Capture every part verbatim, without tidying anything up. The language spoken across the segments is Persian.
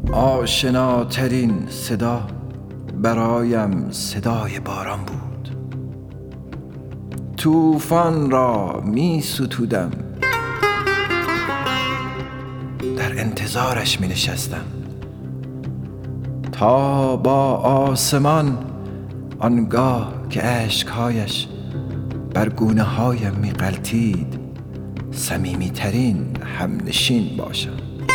آشناترین صدا برایم صدای باران بود. طوفان را می ستودم، در انتظارش می نشستم تا با آسمان آنگاه که اشکهایش بر گونه هایم می غلتید صمیمی ترین همنشین باشم.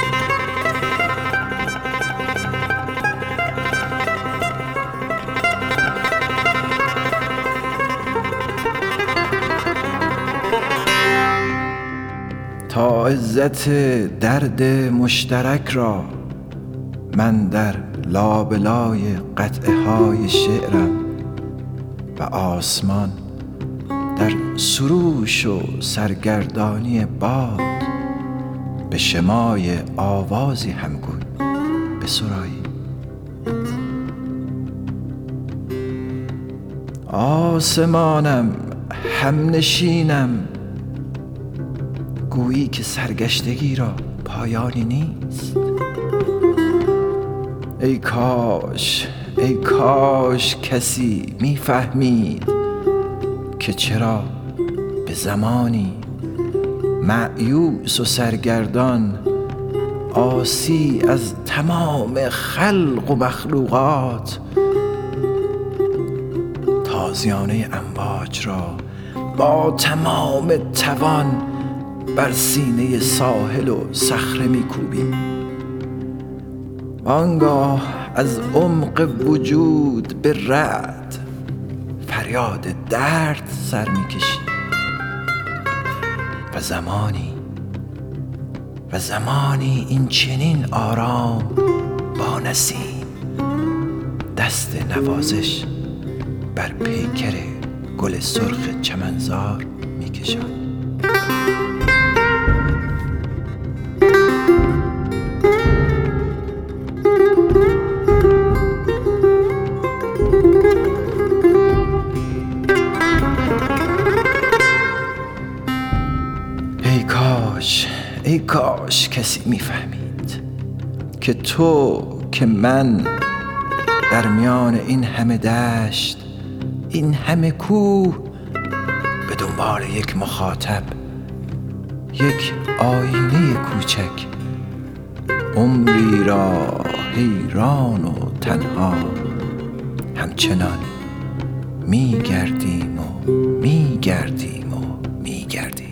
تا عزت درد مشترک را من در لابلای قطعه های شعرم و آسمان در سروش و سرگردانی باد به شمای آوازی همگون بسرایی. آسمانم، همنشینم، گویی که سرگشتگی را پایانی نیست. ای کاش ای کاش کسی میفهمید که چرا به زمانی مأیوس و سرگردان عاصی از تمام خلق و مخلوقات تازیانه امواج را با تمام توان بر سینه ساحل و صخره میکوبیم. آنگاه از عمق وجود به رعد فریاد درد سر میکشیم و زمانی و زمانی این چنین آرام با نسیم دست نوازش بر پیکر گل سرخ چمنزار میکشم. ای کاش ای کاش کسی میفهمید که تو که من در میان این همه دشت، این همه کوه، به دنبال یک مخاطب، یک آینه کوچک، عمری را حیران و تنها همچنان میگردیم و میگردیم و میگردیم.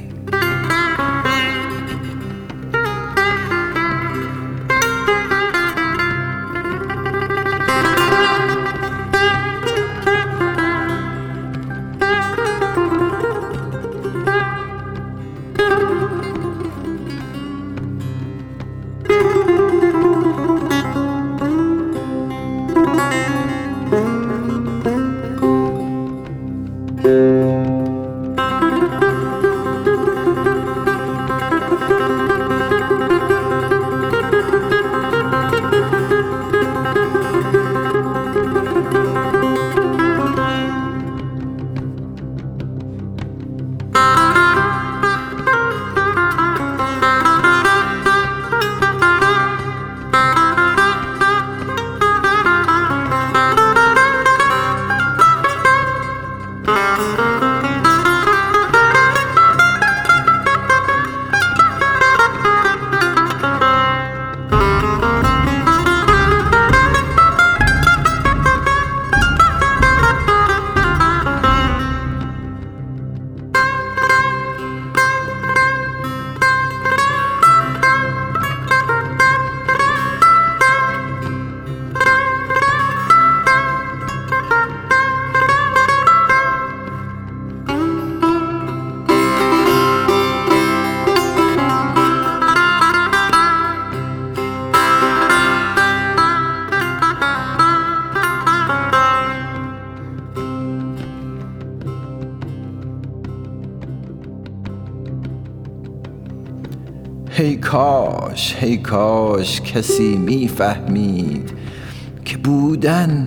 ای کاش ای کاش کسی میفهمید که بودن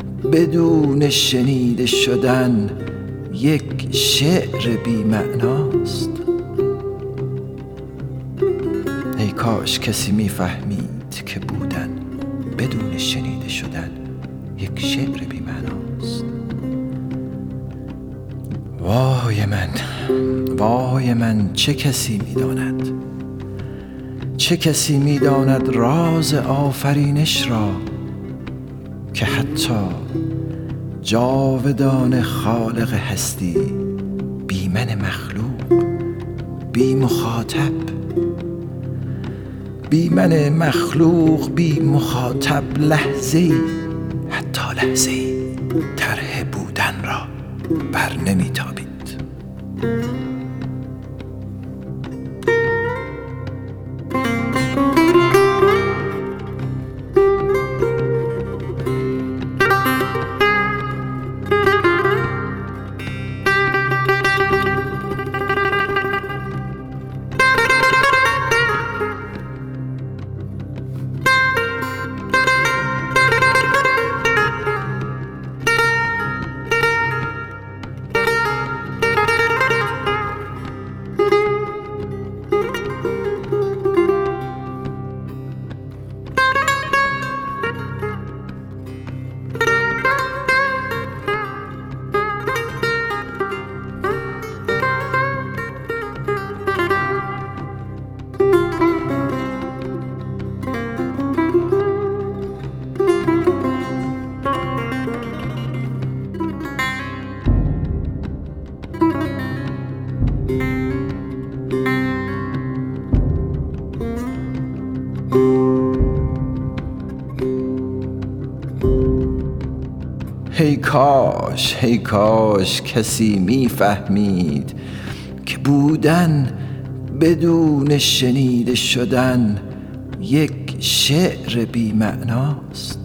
بدون شنیده شدن یک شعر بی معناست. ای کاش کسی میفهمید که بودن بدون شنیده شدن یک شعر بی معناست. وای من، وای من، چه کسی می‌داند، چه کسی می‌داند راز آفرینش را، که حتی جاودان خالق هستی بی من مخلوق، بی مخاطب، بی من مخلوق، بی مخاطب، لحظه‌ای، حتی لحظه‌ای طرح بودن را بر نمی‌تابید. هی کاش، هی کاش کسی میفهمید که بودن بدون شنیده شدن یک شعر بی معناست.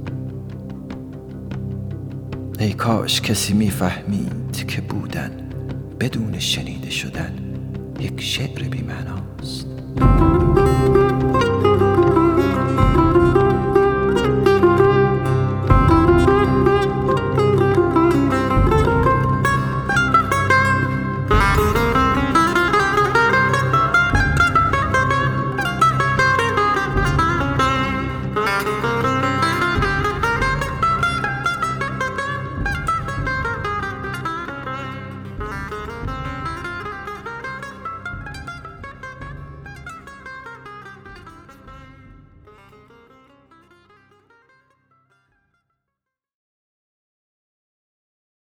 هی کاش کسی میفهمید که بودن بدون شنیده شدن یک شعر بی معناست.